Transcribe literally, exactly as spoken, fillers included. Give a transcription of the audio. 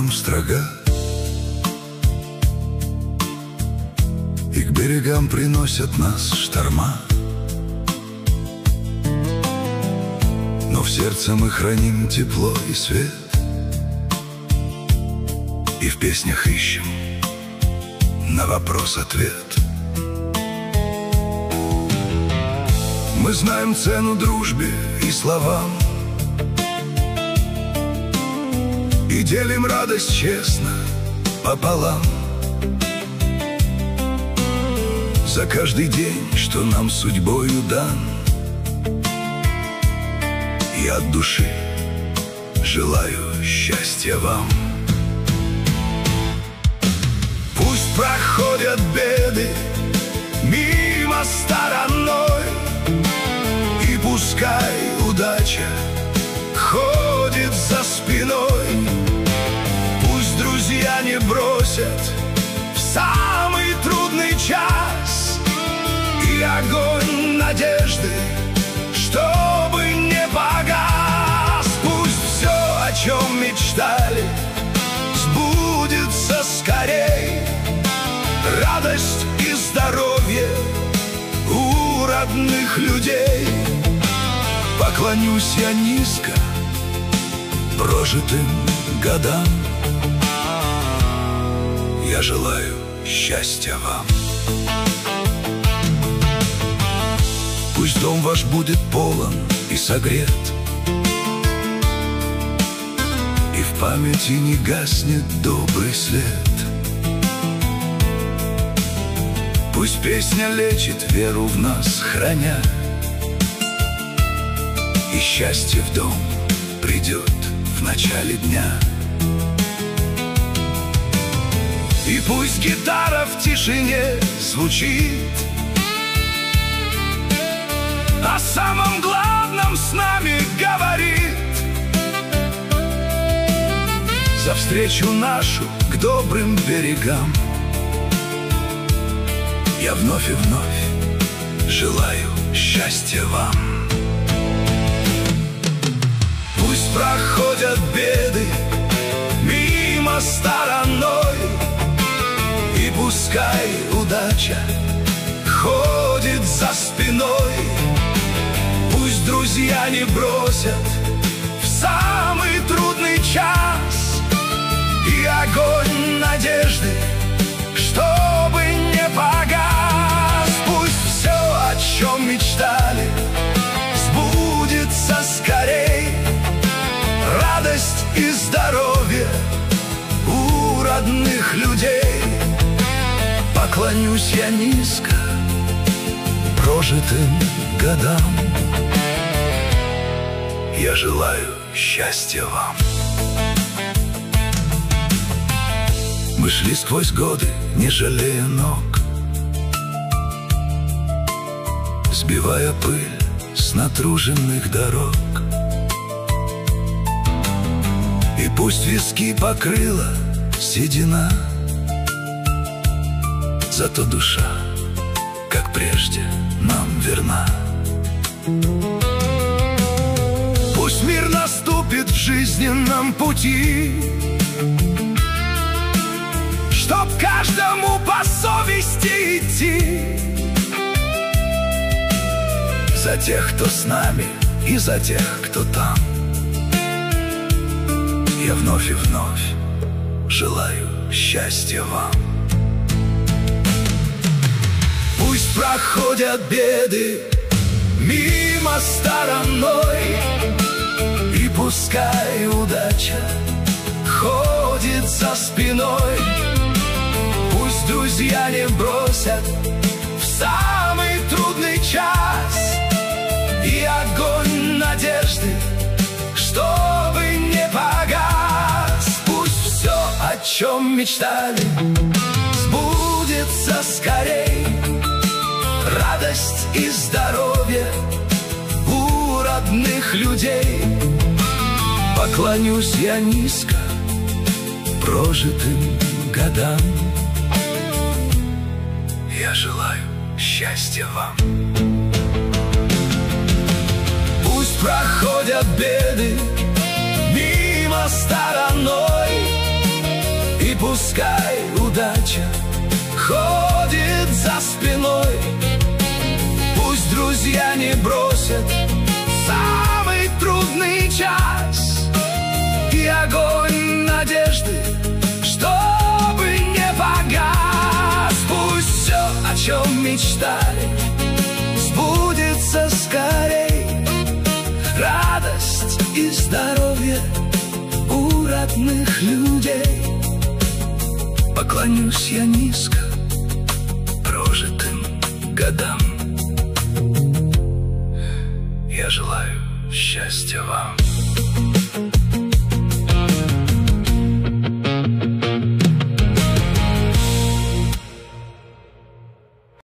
нам строга, и к берегам приносят нас шторма. Но в сердце мы храним тепло и свет, и в песнях ищем на вопрос ответ. Мы знаем цену дружбе и словам, и делим радость честно пополам. За каждый день, что нам судьбою дан, я от души желаю счастья вам. Пусть проходят беды мимо стороной, и пускай удача ходит за спиной. Пусть друзья не бросят в самый трудный час, и огонь надежды, чтобы не погас. Пусть все, о чем мечтали, сбудется скорей. Радость и здоровье у родных людей. Поклонюсь я низко прожитым годам, я желаю счастья вам. Пусть дом ваш будет полон и согрет, и в памяти не гаснет добрый свет. Пусть песня лечит веру в нас, храня, и счастье в дом придет в начале дня. И пусть гитара в тишине звучит, о самом главном с нами говорит. За встречу нашу к добрым берегам я вновь и вновь желаю счастья вам. Пусть проходят беды мимо стороной, и пускай удача ходит за спиной. Пусть друзья не бросят в самый трудный час, и огонь надежды, чтобы не погас. Пусть все, о чем мечтали, сбудется скорей. Радость и здоровье у родных людей. Поклонюсь я низко прожитым годам, я желаю счастья вам. Мы шли сквозь годы, не жалея ног, сбивая пыль с натруженных дорог. И пусть виски покрыла седина, зато душа, как прежде, нам верна. Пусть мир наступит в жизненном пути, чтоб каждому по совести идти. За тех, кто с нами, и за тех, кто там, я вновь и вновь желаю счастья вам. Пусть проходят беды мимо стороной, и пускай удача ходит за спиной. Пусть друзья не бросят в самый трудный час, и огонь надежды, чтобы не погас. Пусть все, о чем мечтали, сбудется скорей. Радость и здоровье у родных людей. Поклонюсь я низко прожитым годам, я желаю счастья вам. Пусть проходят беды мимо стороной, пускай удача ходит за спиной. Пусть друзья не бросят самый трудный час, и огонь надежды, чтобы не погас. Пусть все, о чем мечтали, сбудется скорей. Радость и здоровье у родных людей. Поклонюсь я низко прожитым годам.